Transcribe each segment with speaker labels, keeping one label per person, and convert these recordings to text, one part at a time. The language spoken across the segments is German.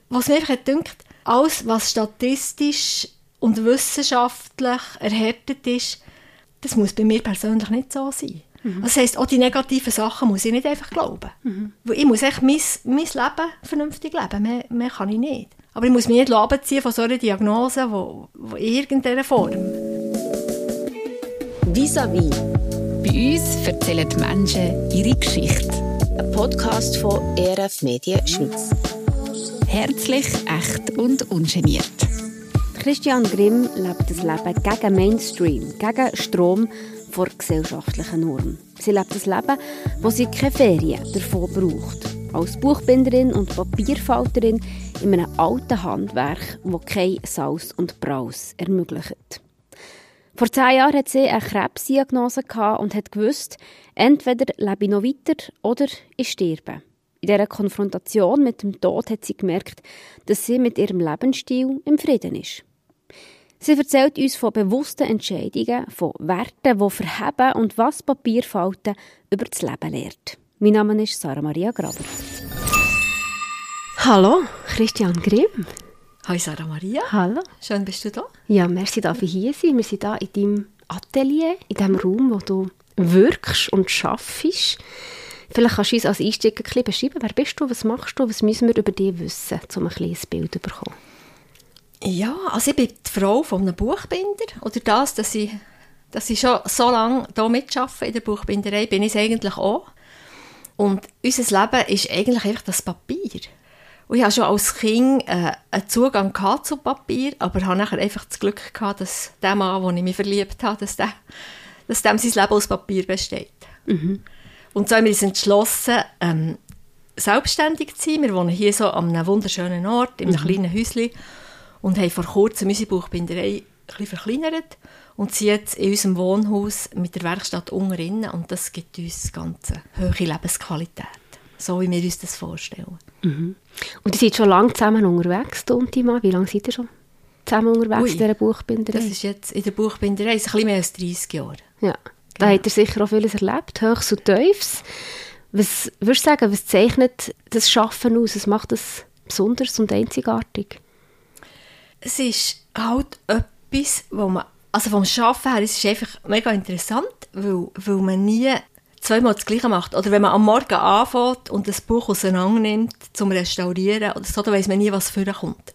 Speaker 1: was mir einfach gedacht, alles, was statistisch und wissenschaftlich erhärtet ist, das muss bei mir persönlich nicht so sein. Das heisst, auch die negativen Sachen muss ich nicht einfach glauben. Weil ich muss echt mein Leben vernünftig leben. Mehr kann ich nicht. Aber ich muss mich nicht abziehen von so einer Diagnose, wo in irgendeiner Form.
Speaker 2: Vis-à-vis.
Speaker 3: Bei uns erzählen die Menschen ihre Geschichte.
Speaker 2: Ein Podcast von ERF Medien Schweiz.
Speaker 3: Herzlich, echt und ungeniert.
Speaker 4: Christian Grimm lebt das Leben gegen Mainstream, gegen Strom vor gesellschaftlichen Normen. Sie lebt das Leben, wo sie keine Ferien davon braucht. Als Buchbinderin und Papierfalterin in einem alten Handwerk, das kein Saus und Braus ermöglicht. Vor 10 Jahren hatte sie eine Krebsdiagnose und hat gewusst, entweder lebe ich noch weiter oder ich sterbe. In dieser Konfrontation mit dem Tod hat sie gemerkt, dass sie mit ihrem Lebensstil im Frieden ist. Sie erzählt uns von bewussten Entscheidungen, von Werten, die verheben und was Papierfalten über das Leben lehrt. Mein Name ist Sarah Maria Graber. Hallo, Christian Grimm.
Speaker 1: Hi Sarah Maria.
Speaker 4: Hallo.
Speaker 1: Schön, bist du da.
Speaker 4: Ja, merci, dass ich hier sein. Wir sind hier in deinem Atelier, in dem Raum, wo du wirkst und schaffst. Vielleicht kannst du uns als Einstieg ein bisschen beschreiben, wer bist du, was machst du, was müssen wir über dich wissen, um ein kleines Bild zu bekommen.
Speaker 1: Ja, also ich bin die Frau von einem Buchbinder. Oder dass ich schon so lange hier mitarbeite in der Buchbinderei, bin ich es eigentlich auch. Und unser Leben ist eigentlich einfach das Papier. Und ich hatte schon als Kind einen Zugang zu Papier, aber habe nachher einfach das Glück gehabt, dass der Mann, in den ich mich verliebt habe, dass dem sein Leben aus Papier besteht. Mhm. Und so haben wir uns entschlossen, selbstständig zu sein. Wir wohnen hier so an einem wunderschönen Ort, in einem kleinen Häuschen, und haben vor kurzem unsere Buchbinderei ein bisschen verkleinert und sind jetzt in unserem Wohnhaus mit der Werkstatt unten. Und das gibt uns ganz hohe Lebensqualität, so wie wir uns das vorstellen.
Speaker 4: Mhm. Und ihr seid schon lange zusammen unterwegs, du und dein Mann. Wie lange seid ihr schon zusammen unterwegs in dieser Buchbinderei?
Speaker 1: Das ist jetzt in der Buchbinderei ein bisschen mehr als 30 Jahre.
Speaker 4: Ja, da habt ihr sicher auch vieles erlebt, Höchst und Tiefs. Was würdest du sagen, was zeichnet das Schaffen aus? Was macht das besonders und einzigartig?
Speaker 1: Es ist halt etwas, wo man, also vom Arbeiten her, es ist einfach mega interessant, weil man nie zweimal das Gleiche macht. Oder wenn man am Morgen anfängt und das Buch auseinander nimmt, zum Restaurieren oder so, dann weiss man nie, was vorkommt.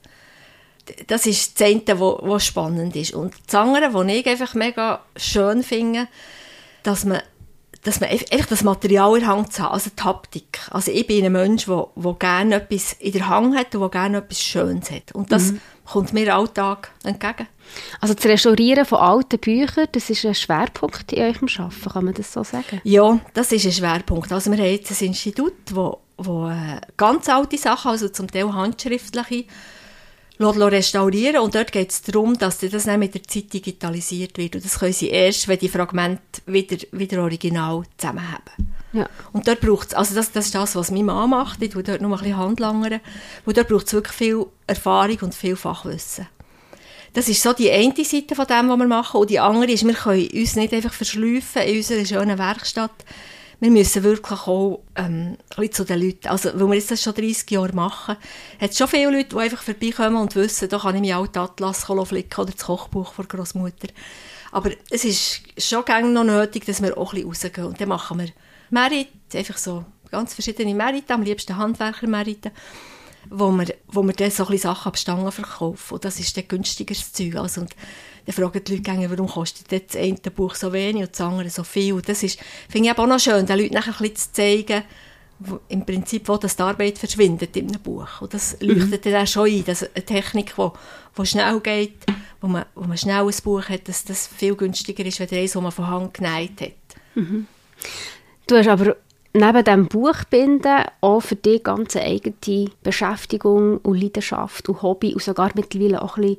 Speaker 1: Das ist das eine, was spannend ist. Und das andere, was ich einfach mega schön finde, dass man einfach das Material in der Hand hat, also die Haptik. Also ich bin ein Mensch, der gerne etwas in der Hand hat und der gerne etwas Schönes hat. Und das kommt mir Alltag entgegen. Also das Restaurieren von alten Büchern, das ist ein Schwerpunkt in eurem Arbeiten, kann man das so sagen? Ja, das ist ein Schwerpunkt. Also wir haben jetzt ein Institut, wo ganz alte Sachen, also zum Teil handschriftliche, restaurieren. Und dort geht es darum, dass das dann mit der Zeit digitalisiert wird. Und das können sie erst, wenn die Fragmente wieder original zusammenhaben. Ja. Und dort braucht es, also das ist das, was meine Mama macht, ich tue dort nur ein bisschen handlangern, und dort braucht es wirklich viel Erfahrung und viel Fachwissen. Das ist so die eine Seite von dem, was wir machen. Und die andere ist, wir können uns nicht einfach verschleifen in unserer schönen Werkstatt. Wir müssen wirklich auch ein bisschen zu den Leuten, also weil wir das schon 30 Jahre machen, hat es schon viele Leute, die einfach vorbeikommen und wissen, da kann ich meinen alten Atlas flicken oder das Kochbuch von Großmutter. Aber es ist schon gerne noch nötig, dass wir auch ein bisschen rausgehen. Und dann machen wir Merit, einfach so ganz verschiedene Merite, am liebsten Handwerker-Merite, wo wir dann so ein bisschen Sachen ab Stangen verkaufen. Und das ist dann günstigeres Zeug. Also, und dann fragen die Leute, warum kostet das eine Buch so wenig und das andere so viel. Und das ist, finde ich auch noch schön, den Leuten nachher ein bisschen zu zeigen, im Prinzip, wo das die Arbeit verschwindet in einem Buch. Und das leuchtet dann auch schon ein, dass eine Technik, die schnell geht, wo man schnell ein Buch hat, dass das viel günstiger ist, als eins, das man von Hand genäht hat. Mhm.
Speaker 4: Du hast aber neben dem Buchbinden auch für dich ganz eine eigene Beschäftigung und Leidenschaft und Hobby und sogar mittlerweile auch ein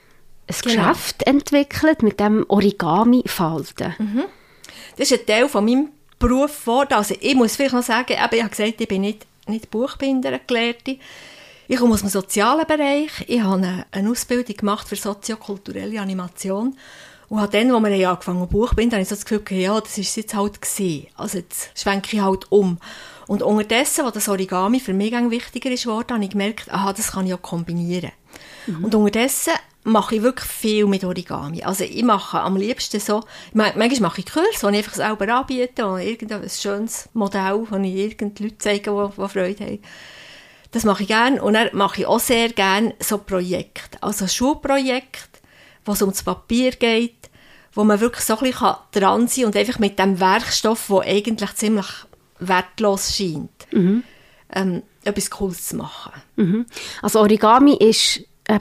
Speaker 4: Geschäft entwickelt mit dem Origami-Falten.
Speaker 1: Mhm. Das ist ein Teil von meinem Beruf geworden. Also ich muss vielleicht noch sagen, ich habe gesagt, ich bin nicht Buchbinderin, Gelehrte. Ich komme aus dem sozialen Bereich. Ich habe eine Ausbildung gemacht für soziokulturelle Animation. Und habe dann, als wir angefangen haben, Buchbinden, habe ich so das Gefühl, ja, das war es jetzt halt gewesen. Also jetzt schwenke ich halt um. Und unterdessen, wo das Origami für mich wichtiger ist geworden, habe ich gemerkt, aha, das kann ich auch kombinieren. Und unterdessen mache ich wirklich viel mit Origami. Also ich mache am liebsten so, manchmal mache ich Kurse, wo ich einfach selber anbiete, wo irgendein schönes Modell, wo ich irgendeine Leute zeige, die Freude haben. Das mache ich gerne. Und dann mache ich auch sehr gerne so Projekte. Also Schulprojekte, wo es um das Papier geht, wo man wirklich so ein bisschen dran sein kann und einfach mit dem Werkstoff, der eigentlich ziemlich wertlos scheint, etwas Cooles zu machen.
Speaker 4: Mhm. Also Origami ist eine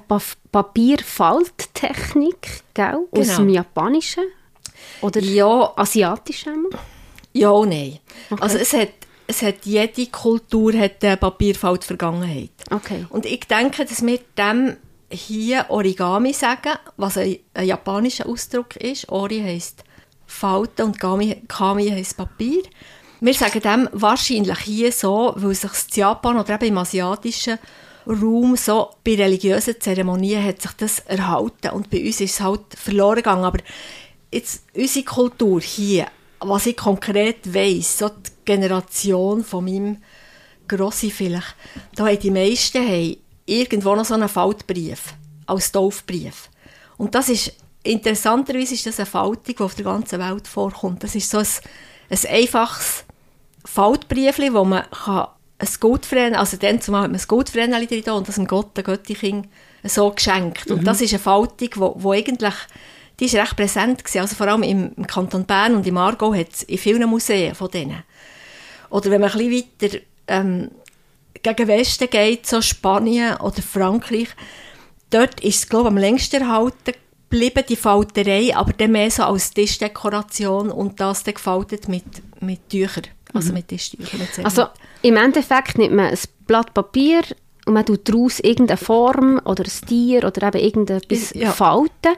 Speaker 4: Papierfalttechnik, gell? Aus
Speaker 1: Genau.
Speaker 4: dem Japanischen oder
Speaker 1: Ja,
Speaker 4: Asiatischen?
Speaker 1: ja und nein.
Speaker 4: Okay.
Speaker 1: Also es hat jede Kultur hat eine Papierfalt-Vergangenheit.
Speaker 4: Okay.
Speaker 1: Und ich denke, dass wir dem hier Origami sagen, was ein japanischer Ausdruck ist. Ori heisst Falten und Kami heisst Papier. Wir sagen dem wahrscheinlich hier so, weil sich in Japan oder eben im asiatischen Raum so bei religiösen Zeremonien hat sich das erhalten und bei uns ist es halt verloren gegangen. Aber jetzt unsere Kultur hier, was ich konkret weiss, so die Generation von meinem Grossi vielleicht, da haben die meisten irgendwo noch so einen Faltbrief, als Taufbrief. Und das ist, interessanterweise ist das eine Faltung, die auf der ganzen Welt vorkommt. Das ist so ein einfaches Faltbriefchen, wo man ein Goldvreneli, also dann zumal hat man ein Goldvreneli drin und das dem Gott, der Göttin so geschenkt. Und das ist eine Faltung, wo eigentlich, die ist recht präsent gewesen. Also vor allem im Kanton Bern und im Aargau hat es in vielen Museen von denen. Oder wenn man ein bisschen weiter gegen Westen geht, so Spanien oder Frankreich, dort ist es, glaube ich, am längsten erhalten geblieben, die Falterei, aber dann mehr so als Tischdekoration und das dann gefaltet mit Tüchern, also mit Tischtüchern.
Speaker 4: Also im Endeffekt nimmt man ein Blatt Papier und man tut daraus irgendeine Form oder ein Tier oder eben irgendetwas falten.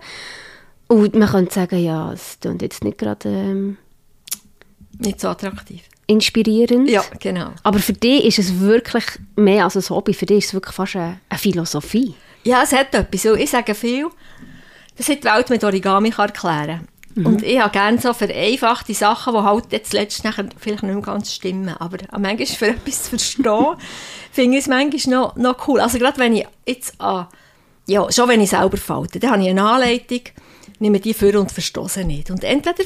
Speaker 4: Und man könnte sagen, ja, es klingt jetzt nicht gerade
Speaker 1: nicht so attraktiv.
Speaker 4: Inspirierend.
Speaker 1: Ja, genau.
Speaker 4: Aber für dich ist es wirklich mehr als ein Hobby. Für dich ist es wirklich fast eine Philosophie.
Speaker 1: Ja, es hat etwas. Ich sage viel, das hat die Welt mit Origami erklären kann. Und ich habe gerne so vereinfachte Sachen, die halt jetzt letztlich vielleicht nicht mehr ganz stimmen. Aber manchmal für etwas zu verstehen, finde ich es manchmal noch cool. Also gerade wenn ich jetzt schon wenn ich selber falte, dann habe ich eine Anleitung, nehme die vor und verstehe sie nicht. Und entweder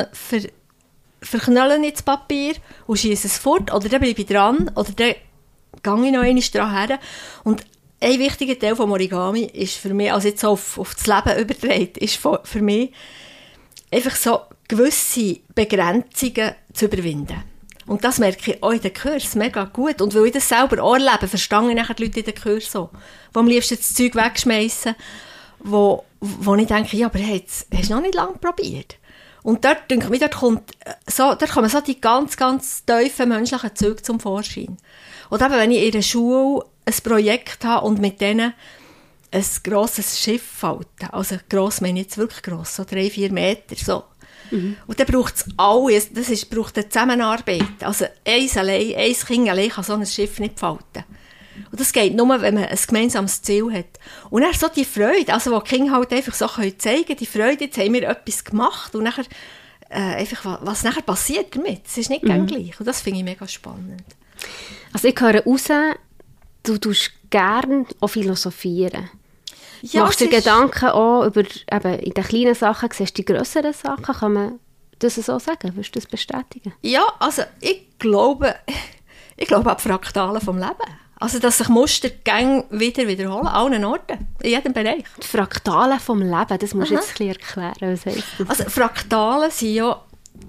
Speaker 1: verknüllen ich das Papier und schiesse es fort, oder dann bleibe ich dran, oder dann gehe ich noch einmal dran her. Und ein wichtiger Teil vom Origami ist für mich, also jetzt so auf das Leben übertragen, ist für mich einfach so gewisse Begrenzungen zu überwinden. Und das merke ich auch in den Kursen mega gut. Und weil ich das selber auch erlebe, verstehe ich nachher die Leute in den Kursen so, die am liebsten das Zeug wegschmeißen, wo ich denke, ja, aber hast du noch nicht lange probiert? Und dort, denke ich, dort kommen so die ganz, ganz tiefen menschlichen Züge zum Vorschein. Und eben, wenn ich in der Schule ein Projekt habe und mit denen ein grosses Schiff falte, also gross meine ich jetzt wirklich gross, so 3-4 Meter, so. Und dann braucht es alles, braucht eine Zusammenarbeit. Also ein Kind allein kann so ein Schiff nicht falten. Und das geht nur, wenn man ein gemeinsames Ziel hat. Und dann so die Freude, also wo die Kinder halt einfach so zeigen können, die Freude, jetzt haben wir etwas gemacht und nachher, einfach, was nachher passiert damit, das ist nicht gleich. Und das finde ich mega spannend.
Speaker 4: Also ich höre raus, du tust gerne auch philosophieren.
Speaker 1: Ja,
Speaker 4: machst dir Gedanken auch über, eben in den kleinen Sachen, siehst du die grösseren Sachen, kann man das so sagen? Würdest du das bestätigen?
Speaker 1: Ja, also ich glaube an die Fraktalen vom Leben. Also, dass sich Muster wieder wiederholen, an allen Orten, in jedem Bereich.
Speaker 4: Die Fraktalen vom Leben, das musst du jetzt ein bisschen erklären. Was heisst das?
Speaker 1: Also, Fraktalen sind ja,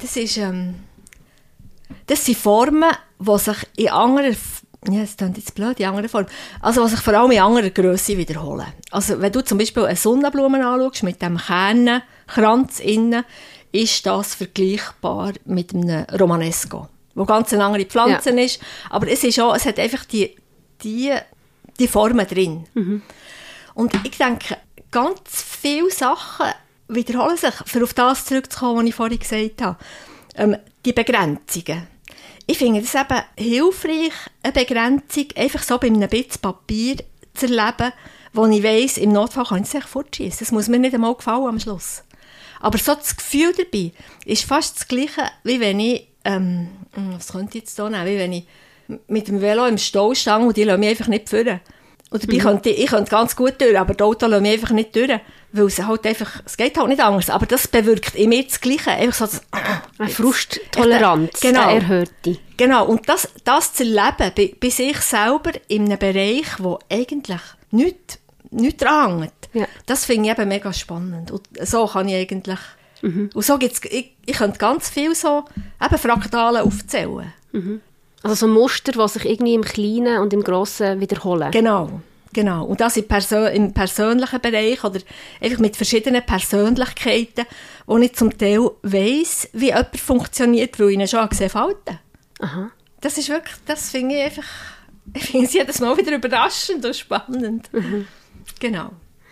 Speaker 1: das sind Formen, die sich in anderen, ja, das klingt jetzt blöd, in anderen Formen, also die sich vor allem in anderer Grösse wiederholen. Also, wenn du zum Beispiel eine Sonnenblume anschaust, mit dem Kernenkranz innen, ist das vergleichbar mit einem Romanesco, wo ganz eine andere Pflanze ist, aber es hat einfach die Formen drin. Und ich denke, ganz viele Sachen wiederholen sich, für auf das zurückzukommen, was ich vorhin gesagt habe. Die Begrenzungen. Ich finde es eben hilfreich, eine Begrenzung einfach so bei einem Bitz Papier zu erleben, wo ich weiss, im Notfall kann ich es echt fortschießen. Das muss mir nicht einmal gefallen am Schluss. Aber so das Gefühl dabei ist fast das Gleiche, wie wenn ich, was könnte ich jetzt hier nehmen, wie wenn ich mit dem Velo im Stau stehen und die lassen mich einfach nicht führen. Und dabei könnte ich ganz gut durch, aber die Autos lassen mich einfach nicht durch, weil es halt einfach, es geht halt nicht anders. Aber das bewirkt in mir das Gleiche. Einfach so das,
Speaker 4: eine Frusttoleranz,
Speaker 1: genau,
Speaker 4: eine erhöhte.
Speaker 1: Genau, und das zu erleben, bei sich selber in einem Bereich, wo eigentlich nichts dran hängt,
Speaker 4: ja.
Speaker 1: Das finde ich eben mega spannend. Und so kann ich eigentlich, und so gibt's, ich könnte ganz viel so eben Fraktalen aufzählen.
Speaker 4: Also so Muster, die sich irgendwie im Kleinen und im Grossen wiederholen.
Speaker 1: Genau. Und das im persönlichen Bereich oder einfach mit verschiedenen Persönlichkeiten, wo ich zum Teil weiss, wie jemand funktioniert, weil ich ihn schon gesehen habe.
Speaker 4: Aha.
Speaker 1: Das ist wirklich, das finde ich einfach, ich finde es jedes Mal wieder überraschend und spannend. Genau.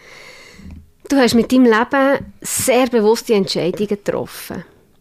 Speaker 4: Du hast mit deinem Leben sehr bewusste Entscheidungen getroffen.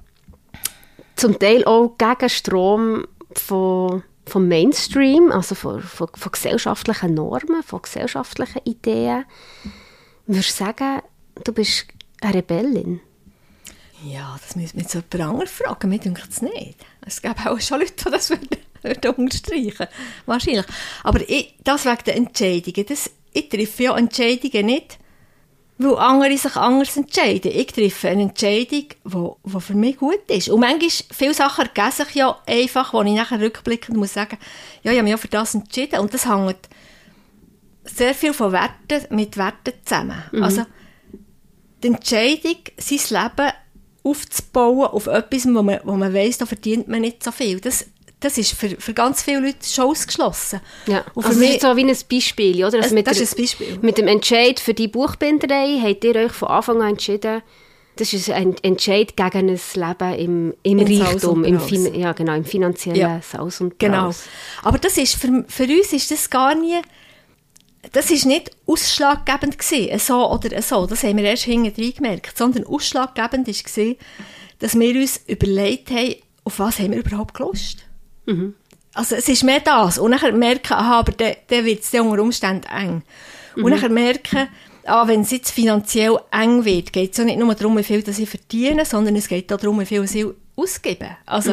Speaker 4: Zum Teil auch gegen Strom vom Mainstream, also von gesellschaftlichen Normen, von gesellschaftlichen Ideen. Würdest du sagen, du bist eine Rebellin?
Speaker 1: Ja, das müsste man jetzt jemand anderes fragen. Mir denkt es nicht. Es gäbe auch schon Leute, die das würden unterstreichen. Wahrscheinlich. Aber das wegen der Entscheidungen. Ich treffe ja Entscheidungen nicht, weil andere sich anders entscheiden. Ich treffe eine Entscheidung, die für mich gut ist. Und manchmal, viele Sachen ergeben sich ja einfach, wo ich nachher rückblickend muss sagen, ja, ich habe mich auch für das entschieden. Und das hängt sehr viel von Werten mit Werten zusammen. Also, die Entscheidung, sein Leben aufzubauen auf etwas, wo man weiss, da verdient man nicht so viel. Das ist für ganz viele Leute schon ausgeschlossen.
Speaker 4: Ja,
Speaker 1: und
Speaker 4: also das ist so wie ein Beispiel, oder? Also
Speaker 1: das ist ein Beispiel.
Speaker 4: Mit dem Entscheid für die Buchbinderei habt ihr euch von Anfang an entschieden, das ist ein Entscheid gegen ein Leben im Reichtum, im finanziellen Saus und Braus.
Speaker 1: Genau. Aber das ist, für uns ist das gar nie, das ist nicht ausschlaggebend gewesen, so oder so. Das haben wir erst hinterher gemerkt. Sondern ausschlaggebend war, dass wir uns überlegt haben, auf was haben wir überhaupt Lust. Also es ist mehr das. Und dann merken, aha, aber dann wird es unter Umständen eng. Und dann merken, wenn es jetzt finanziell eng wird, geht es ja nicht nur darum, wie viel ich verdiene, sondern es geht auch darum, wie viel ich ausgebe. Also,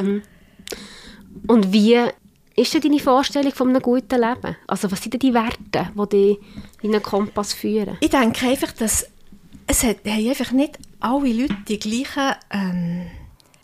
Speaker 4: Und wie ist denn deine Vorstellung von einem guten Leben? Also was sind denn die Werte, die dich in einen Kompass führen?
Speaker 1: Ich denke einfach, dass haben einfach nicht alle Leute die gleichen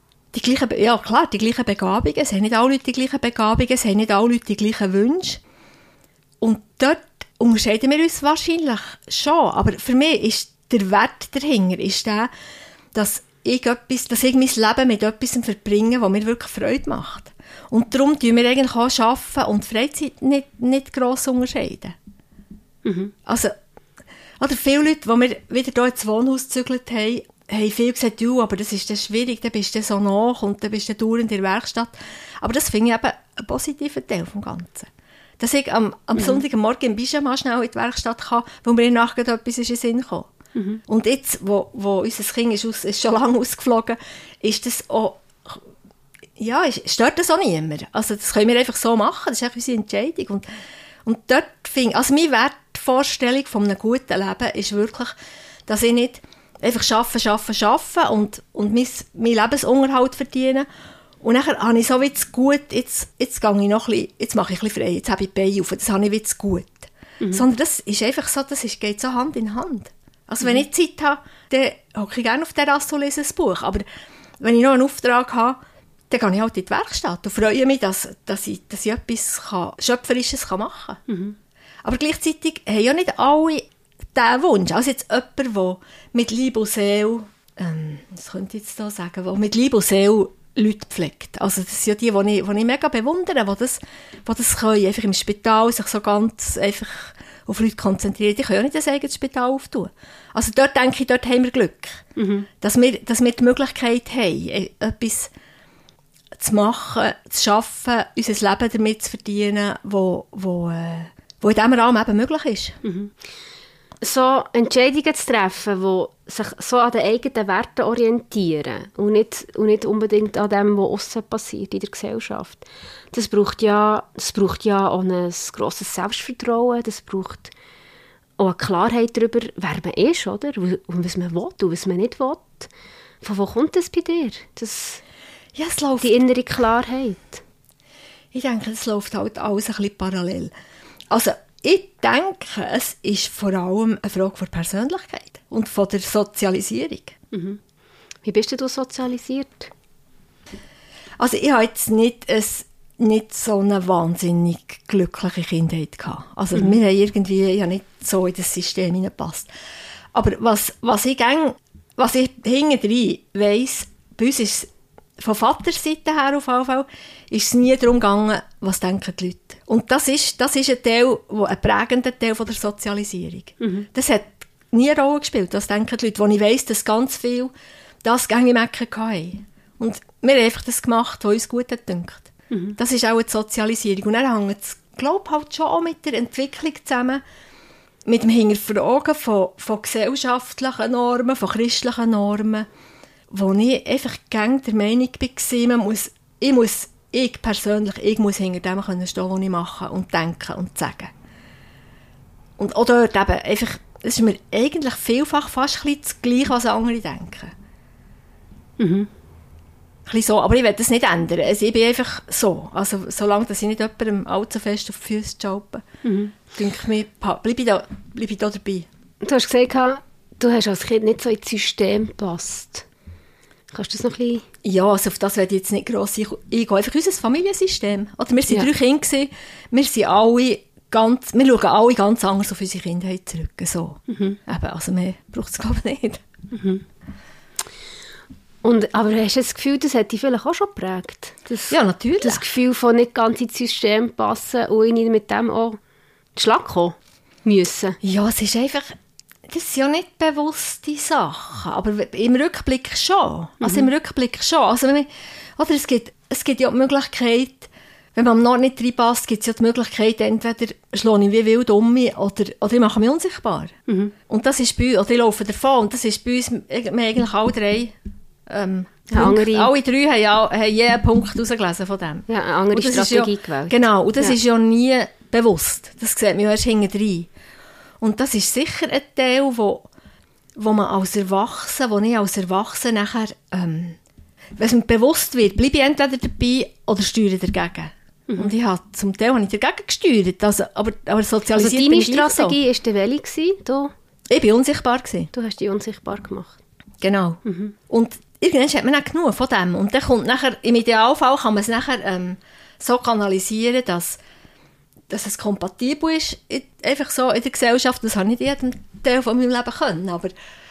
Speaker 1: Begabungen. Es haben nicht alle Leute die gleichen Begabungen, es haben nicht alle Leute die gleichen Wünsche. Und dort unterscheiden wir uns wahrscheinlich schon. Aber für mich ist der Wert dahinter ist der, dass ich mein Leben mit etwas verbringe, was mir wirklich Freude macht. Und darum tun wir eigentlich auch arbeiten und Freizeit nicht gross unterscheiden. Also, oder viele Leute, die wir wieder hier ins Wohnhaus gezügelt haben viel gesagt, aber das ist dann schwierig, dann bist du so nach und dann bist du dauernd in der Werkstatt. Aber das finde ich eben ein positiver Teil vom Ganzen. Dass ich am Sonntagmorgen im Pyjama schnell in die Werkstatt kann, wo mir nachher etwas in den Sinn kam. Und jetzt, wo unser Kind ist schon lange ausgeflogen, ist das auch, stört das auch niemand. Also das können wir einfach so machen, das ist einfach unsere Entscheidung. Und dort also meine Wertvorstellung von einem guten Leben ist wirklich, dass ich nicht einfach arbeiten und mein Lebensunterhalt verdienen. Und dann habe ich so wie das Gut, jetzt gehe ich noch ein bisschen, jetzt mache ich ein bisschen frei, jetzt habe ich die Beine auf, das habe ich wie das Gut. Sondern das ist einfach so, geht so Hand in Hand. Also wenn ich Zeit habe, dann hocke ich gerne auf der Terrasse und lese ein Buch. Aber wenn ich noch einen Auftrag habe, dann gehe ich halt in die Werkstatt und freue mich, dass ich etwas Schöpferisches machen kann. Aber gleichzeitig haben ja nicht alle diesen Wunsch. Also jetzt jemand, der mit Liebe und Seele, was könnte ich jetzt da sagen, der mit Liebe und Seele Leute pflegt. Also das sind ja die ich mega bewundere, die das können, einfach im Spital sich so ganz einfach auf Leute konzentrieren. Die können ja nicht ein eigenes Spital auftun. Also dort denke ich, dort haben wir Glück. Dass wir die Möglichkeit haben, etwas zu machen, zu arbeiten, unser Leben damit zu verdienen, wo in diesem Rahmen eben möglich ist.
Speaker 4: So Entscheidungen zu treffen, die sich so an den eigenen Werten orientieren und nicht unbedingt an dem, was aussen passiert in der Gesellschaft. Das braucht ja auch ein grosses Selbstvertrauen, das braucht auch eine Klarheit darüber, wer man ist, oder? Und was man will und was man nicht will. Von wo kommt das bei dir? Die innere Klarheit?
Speaker 1: Ich denke, es läuft halt alles ein bisschen parallel. Also, ich denke, es ist vor allem eine Frage von Persönlichkeit und von der Sozialisierung.
Speaker 4: Mhm. Wie bist du sozialisiert?
Speaker 1: Also, ich habe jetzt nicht so eine wahnsinnig glückliche Kindheit gehabt. Also, wir haben irgendwie ja nicht so in das System hineingepasst. Aber was ich hintendrein weiss, bei uns ist es von Vaterseite her auf jeden Fall, ist es nie darum gegangen, was denken die Leute. Und das ist ein prägender Teil von der Sozialisierung. Mhm. Das hat nie eine Rolle gespielt, was denken die Leute, wo ich weiss, dass ganz viel das gängig Mecken hatten. Und wir haben einfach das gemacht, was uns gut gedünkt. Mhm. Das ist auch eine Sozialisierung. Und dann hängt es, glaube ich, halt schon auch mit der Entwicklung zusammen, mit dem Hinterfragen von gesellschaftlichen Normen, von christlichen Normen, wo ich einfach gerne der Meinung war, ich persönlich muss hinter dem stehen, was ich mache und denken und sagen. Und auch dort eben einfach, es ist mir eigentlich vielfach fast ein bisschen das Gleiche, was andere denken. Mhm. Ein bisschen so, aber ich will das nicht ändern. Also ich bin einfach so. Also solange dass ich nicht jemandem allzu fest auf die Füße schaube, denke ich mir, bleibe ich da dabei.
Speaker 4: Du hast gesagt, du hast als Kind nicht so ins System gepasst. Kannst du das noch ein bisschen...
Speaker 1: Ja, also auf das werde ich jetzt nicht gross eingehen. Einfach unser Familiensystem. Oder wir waren 3 Kinder, wir schauen alle ganz anders auf unsere Kindheit zurück. So. Mhm. Eben, also mehr braucht es, glaube ich, nicht.
Speaker 4: Mhm. Aber hast du das Gefühl, das hat dich vielleicht auch schon geprägt?
Speaker 1: Ja, natürlich.
Speaker 4: Das Gefühl von nicht ganz ins System passen und irgendwie mit dem auch den Schlag kommen müssen?
Speaker 1: Ja, es ist einfach... Das sind ja nicht bewusste Sachen, aber im Rückblick schon. Also im Rückblick schon. Also oder es gibt ja die Möglichkeit, wenn man am Nord nicht reinpasst, gibt es ja die Möglichkeit, entweder schlage ich wie wild um mich oder ich mache mich unsichtbar. Mhm. Und das ist bei uns, oder ich laufe davon, und das ist bei uns, wir haben eigentlich alle 3 alle 3 haben je einen Punkt rausgelesen von dem.
Speaker 4: Ja, eine andere Strategie gewählt.
Speaker 1: Genau, und das ist ja nie bewusst. Das sieht man ja erst hinten. Und das ist sicher ein Teil, wo ich als Erwachsene nachher, wenn es mir bewusst wird, bleibe ich entweder dabei oder steuere dagegen. Mhm. Und zum Teil habe ich dagegen gesteuert, aber sozialisiert
Speaker 4: also deine Strategie war welche?
Speaker 1: Ich war unsichtbar.
Speaker 4: Du hast dich unsichtbar gemacht.
Speaker 1: Genau. Mhm. Und irgendwann hat man auch genug von dem. Und dann kommt nachher, im Idealfall kann man es nachher so kanalisieren, dass es kompatibel ist, einfach so in der Gesellschaft. Das habe ich nicht jeden Teil von meinem Leben können, aber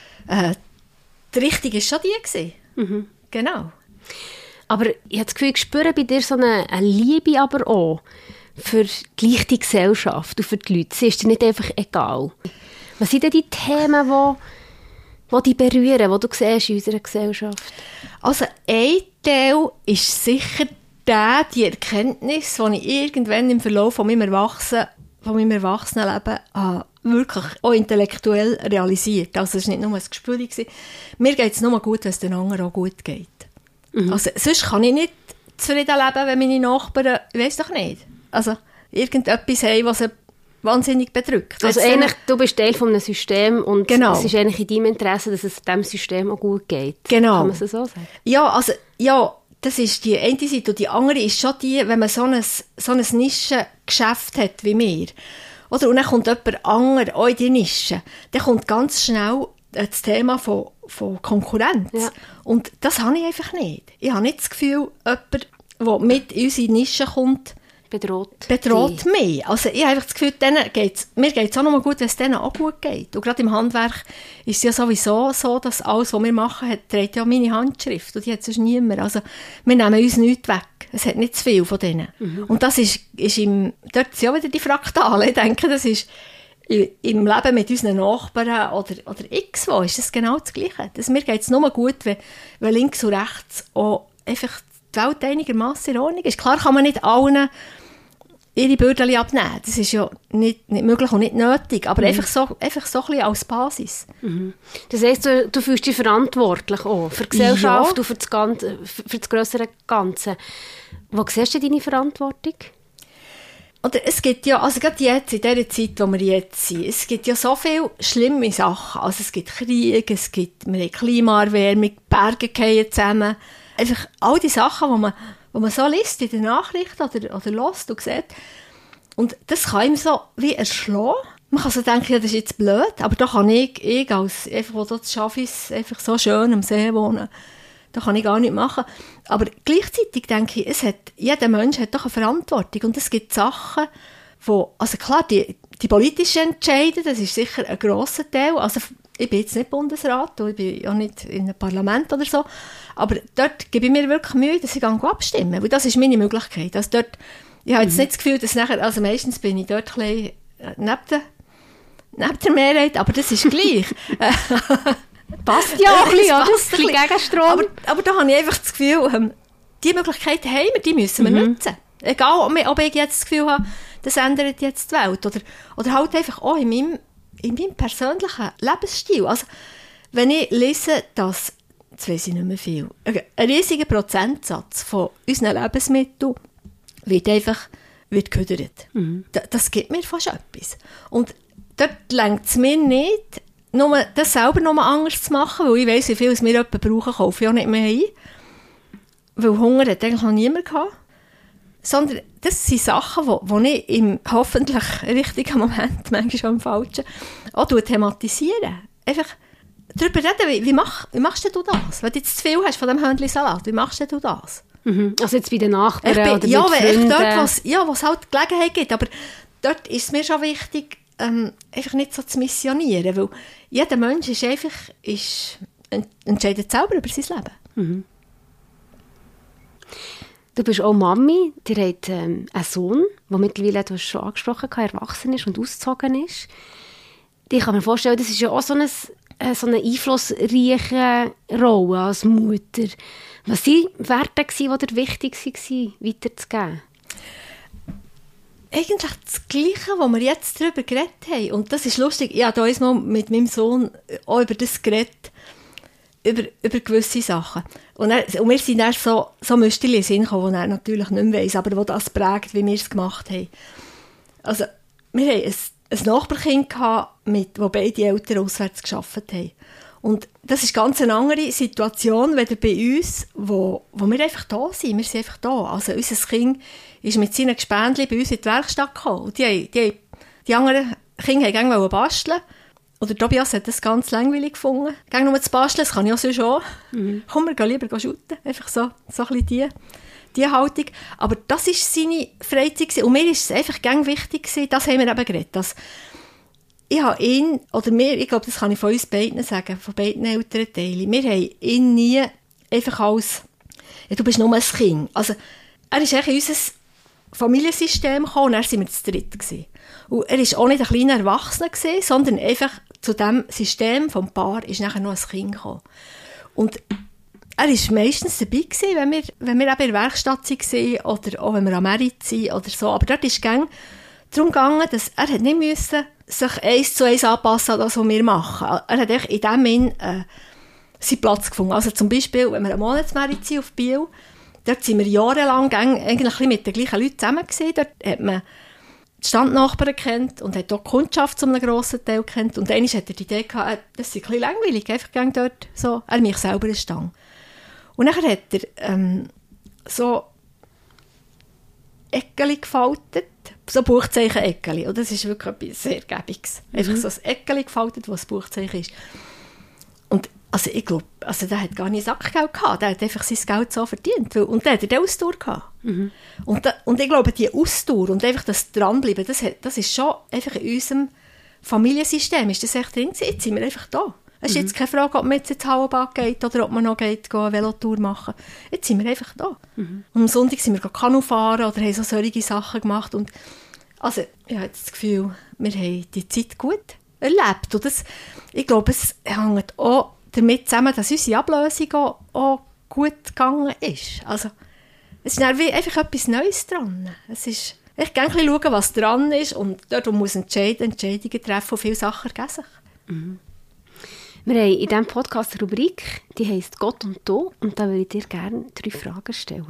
Speaker 1: die Richtung war schon die. Mhm. Genau.
Speaker 4: Aber ich habe das Gefühl, ich spüre bei dir so eine Liebe aber auch für die gleiche Gesellschaft und für die Leute. Sie ist dir nicht einfach egal. Was sind denn die Themen, die dich berühren, die du siehst in unserer Gesellschaft?
Speaker 1: Also ein Teil ist sicher die Erkenntnis, die ich irgendwann im Verlauf von meinem Erwachsenenleben wirklich auch intellektuell realisiert. Also es war nicht nur ein Gespür. Mir geht es nur gut, wenn es den anderen auch gut geht. Mhm. Also sonst kann ich nicht zufrieden leben, wenn meine Nachbarn, ich weiss doch nicht, also irgendetwas haben, was sie wahnsinnig bedrückt.
Speaker 4: Also eigentlich, du bist Teil von einem System und es ist eigentlich in deinem Interesse, dass es diesem System auch gut geht.
Speaker 1: Genau.
Speaker 4: Kann man es so sagen?
Speaker 1: Ja, also, das ist die eine Seite. Und die andere ist schon die, wenn man so ein Nischengeschäft hat wie wir. Oder? Und dann kommt jemand anderes auch in die Nische. Dann kommt ganz schnell das Thema von Konkurrenz. Ja. Und das habe ich einfach nicht. Ich habe nicht das Gefühl, jemand, der mit in unsere Nische kommt, bedroht mich. Also ich habe einfach das Gefühl, mir geht es auch noch gut, wenn es denen auch gut geht. Und gerade im Handwerk ist es ja sowieso so, dass alles, was wir machen, trägt ja meine Handschrift. Und die hat sonst niemand. Also wir nehmen uns nichts weg. Es hat nicht zu viel von denen. Mhm. Und das ist dort sind ja wieder die Fraktale. Ich denke, das ist im Leben mit unseren Nachbarn oder x-wo ist das genau das Gleiche. Mir geht es nur gut, wenn links und rechts auch einfach die Welt einigermaßen in Ordnung ist. Klar kann man nicht allen ihre Bürden abnehmen. Das ist ja nicht möglich und nicht nötig. Aber einfach so ein bisschen als Basis.
Speaker 4: Mhm. Das heisst, du fühlst dich verantwortlich auch für die Gesellschaft und für das grössere Ganze. Wo siehst du deine Verantwortung?
Speaker 1: Oder es gibt ja, also gerade jetzt, in dieser Zeit, wo wir jetzt sind, es gibt ja so viele schlimme Sachen. Also es gibt Krieg, wir haben Klimaerwärmung, Berge fallen zusammen. Einfach all die Sachen, die wo man so liest in den Nachrichten oder hört und sieht. Und das kann ihm so wie erschlagen. Man kann so denken, ja, das ist jetzt blöd, aber da kann ich als, einfach, wo dort Schaffis einfach so schön am See wohnen, da kann ich gar nichts machen. Aber gleichzeitig denke ich, jeder Mensch hat doch eine Verantwortung. Und es gibt Sachen, also klar, die politischen Entscheide, das ist sicher ein grosser Teil. Also ich bin jetzt nicht Bundesrat, ich bin auch nicht in einem Parlament oder so, aber dort gebe ich mir wirklich Mühe, dass ich abstimmen, weil das ist meine Möglichkeit. Also dort, ich habe jetzt nicht das Gefühl, dass nachher, also meistens bin ich dort ein bisschen neben der Mehrheit, aber das ist gleich.
Speaker 4: Passt ja auch ein bisschen, oder? Das ist Gegenstrom.
Speaker 1: Aber da habe ich einfach das Gefühl, die Möglichkeiten haben wir, die müssen wir nutzen. Egal, ob ich jetzt das Gefühl habe, das ändert jetzt die Welt. Oder halt einfach auch in meinem persönlichen Lebensstil. Also, wenn ich lese, dass, jetzt weiss ich nicht mehr viel, ein riesiger Prozentsatz von unseren Lebensmitteln wird gehüdert. Das gibt mir fast etwas. Und dort reicht es mir nicht, nur das selber noch mal anders zu machen, weil ich weiss, wie viel wir jemanden brauchen, kaufe ich auch nicht mehr ein. Weil Hunger hat eigentlich noch niemand gehabt. Sondern das sind Sachen, die ich im hoffentlich richtigen Moment, manchmal schon im falschen, auch thematisiere. Einfach darüber reden, wie machst du das? Wenn du jetzt zu viel hast von dem Hündli-Salat, wie machst du das?
Speaker 4: Also jetzt bei den Nachbarn oder mit
Speaker 1: Freunden?
Speaker 4: Freunden?
Speaker 1: Wo es halt Gelegenheit gibt. Aber dort ist es mir schon wichtig, einfach nicht so zu missionieren, weil jeder Mensch entscheidet selber über sein Leben.
Speaker 4: Du bist auch Mami, ihr habt einen Sohn, der mittlerweile, du hast schon angesprochen, erwachsen ist und ausgezogen ist. Ich kann mir vorstellen, das ist ja auch so eine einflussreiche Rolle als Mutter. Was waren Werte, die dir wichtig waren, weiterzugeben?
Speaker 1: Eigentlich das Gleiche, was wir jetzt darüber geredet haben. Und das ist lustig. Ich habe da mal mit meinem Sohn auch über das geredet, über gewisse Sachen. Und wir sind dann so Müsterchen in den Sinn gekommen, die er natürlich nicht mehr weiss, aber wo das prägt, wie wir es gemacht haben. Also, wir hatten ein Nachbarkind gehabt, wo beide Eltern auswärts gearbeitet haben. Und das ist ganz eine andere Situation, als bei uns, wo wir einfach da sind. Wir sind einfach da. Also unser Kind ist mit seinen Gespendchen bei uns in die Werkstatt gekommen. Und die anderen Kinder wollten gerne basteln. Oder Tobias hat das ganz langweilig gefunden. Geh nur zu basteln, das kann ich auch so schon. Komm, wir gehen lieber shooten. Einfach so ein bisschen die Haltung. Aber das war seine Freizeit. Und mir ist es einfach gern wichtig, das haben wir eben geredet, dass ich habe ihn, oder wir, ich glaube, das kann ich von uns beiden sagen, von beiden Elternteilen, wir haben ihn nie einfach als, ja, du bist nur ein Kind. Also, er ist eigentlich in unser Familiensystem gekommen und dann waren wir zu dritt gewesen. Und er war auch nicht ein kleiner Erwachsener gewesen, sondern einfach zu diesem System vom Paar ist nachher noch ein Kind gekommen. Und er war meistens dabei gewesen, wenn wir eben in der Werkstatt waren oder auch wenn wir am Merit sind oder so. Aber dort ist es darum gegangen, dass er nicht müssen sich 1:1 anpassen an das, was wir machen. Er hat in dem Sinn seinen Platz gefunden. Also zum Beispiel, wenn wir am Monatsmerit sind auf Biel, dort sind wir jahrelang eigentlich mit den gleichen Leuten zusammen gewesen. Dort hat man die Standnachbarn kennt und hat auch die Kundschaft zu einem grossen Teil kennt. Und einmal hat er die Idee gehabt, das ist ein bisschen langweilig, einfach dort so, er mich selber eine Stange. Und dann hat er so Eckeli gefaltet, so Buchzeichen-Eckeli. Und das ist wirklich etwas sehr Gäbiges. Einfach so ein Eckeli gefaltet, wo ein Buchzeichen ist. Und also ich glaube, der hat gar nicht Sackgeld gehabt, der hat einfach sein Geld so verdient. Und der hat Ausdauer gehabt. Und ich glaube, die Ausdauer und einfach das Dranbleiben, das ist schon einfach in unserem Familiensystem, ist das echt drin gewesen. Jetzt sind wir einfach da. Es ist jetzt keine Frage, ob man jetzt ins Hallenbad geht oder ob man noch geht, eine Velotour machen. Jetzt sind wir einfach da. Und am Sonntag sind wir Kanu fahren oder haben so solche Sachen gemacht. Und also, ich habe jetzt das Gefühl, wir haben die Zeit gut erlebt. Und ich glaube, es hängt auch damit zusammen, dass unsere Ablösung auch gut gegangen ist. Also, es ist dann wie einfach etwas Neues dran. Es ist, ich gehe ein bisschen schauen, was dran ist und dort muss Entscheidungen treffen und viele Sachen ergeben sich.
Speaker 4: Wir haben in diesem Podcast eine Rubrik, die heisst «Gott und du», und da würde ich dir gerne 3 Fragen stellen.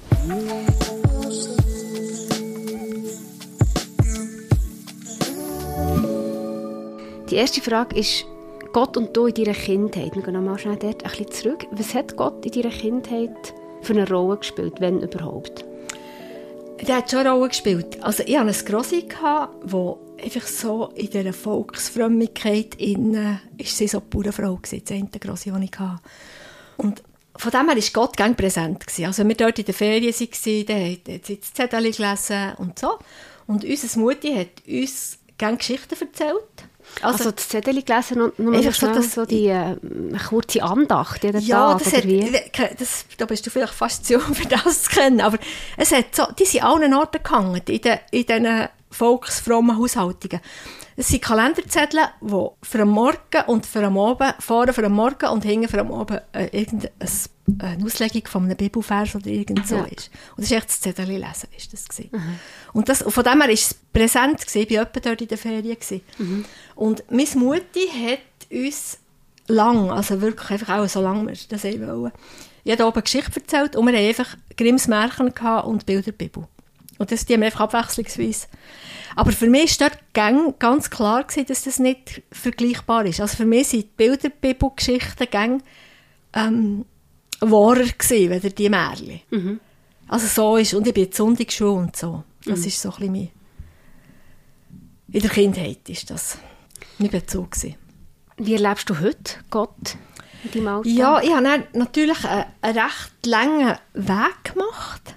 Speaker 4: Die erste Frage ist «Gott und du in deiner Kindheit». Wir gehen nochmal schnell dort ein bisschen zurück. Was hat Gott in deiner Kindheit für eine Rolle gespielt, wenn überhaupt?
Speaker 1: Der hat schon eine Rolle gespielt. Also ich hatte einen Grossi, der einfach so in dieser Volksfrömmigkeit ist sie so eine Bauernfrau gewesen, das eine Grossi, die ich hatte. Und von dem her war Gott gerne präsent gewesen. Also wenn wir dort in der Ferien waren, dann hat sie das Zettel gelesen und so. Und unsere Mutti hat uns gerne Geschichten erzählt.
Speaker 4: Also das Zettel gelesen und nur
Speaker 1: einfach
Speaker 4: schnell so die kurze Andacht jeden
Speaker 1: ja,
Speaker 4: Tag, oder wie?
Speaker 1: Da bist du vielleicht fast zu jung, für das zu kennen, aber es hat so, die sind an allen Orten gehangen, in diesen volksfrommen Haushaltungen. Es sind Kalenderzettel, die für den Morgen und für den Abend, vorne für den Morgen und hinten für den Abend eine Auslegung von einem Bibelvers oder irgend so ist. Und das war echt das Zettel lesen, ist das gewesen. Und von dem her war es präsent gewesen, ich war etwa dort in der Ferien gewesen. Und meine Mutti hat uns lang, also wirklich einfach auch so lange wir das wollen, jeder oben Geschichte erzählt und wir hatten einfach Grimms Märchen und Bilderbibel. Und die haben wir einfach abwechslungsweise. Aber für mich war dort ganz klar gewesen, dass das nicht vergleichbar ist. Also für mich sind die Bilderbibel-Geschichten wahrer gewesen, als die Märchen. Also so ist, und ich bin in der Sonntagsschule und so. Das ist so ein bisschen in der Kindheit ist das mein Bezug gewesen.
Speaker 4: Wie erlebst du heute Gott in deinem Alltag?
Speaker 1: Ja, ich habe natürlich einen recht langen Weg gemacht.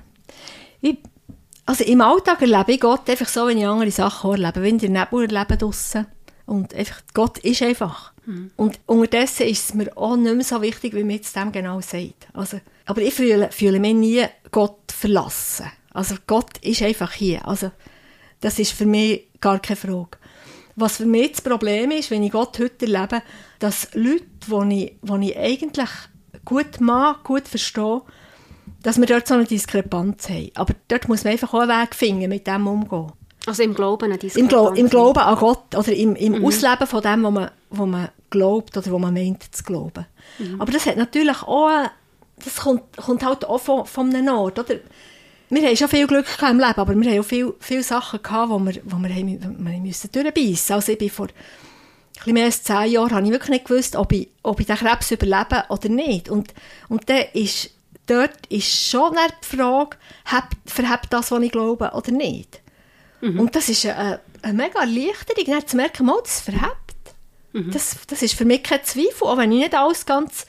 Speaker 1: Also im Alltag erlebe ich Gott einfach so, wenn ich andere Sachen erlebe, wenn ich den Nebel erlebe draussen. Und einfach, Gott ist einfach. Und unterdessen ist es mir auch nicht mehr so wichtig, wie man jetzt dem genau sagt. Also, aber ich fühle mich nie Gott verlassen. Also Gott ist einfach hier. Also das ist für mich gar keine Frage. Was für mich das Problem ist, wenn ich Gott heute erlebe, dass Leute, die ich eigentlich gut verstehe, dass wir dort so eine Diskrepanz haben. Aber dort muss man einfach auch einen Weg finden, mit dem umgehen.
Speaker 4: Also im Glauben eine Diskrepanz?
Speaker 1: Im Glauben an Gott oder im Ausleben von dem, was man glaubt oder was man meint zu glauben. Aber das hat natürlich auch, das kommt halt auch von einem Ort, oder? Wir haben schon viel Glück im Leben, aber wir haben auch viele Sachen gehabt, wo wir müssen durchbeissen. Also ich bin vor ein mehr als 10 Jahren habe ich wirklich nicht gewusst, ob ich den Krebs überlebe oder nicht. Und dort ist schon die Frage, verhebt das, was ich glaube, oder nicht. Und das ist eine mega Erleichterung, dann zu merken, das verhebt. Das ist für mich kein Zweifel, auch wenn ich nicht alles ganz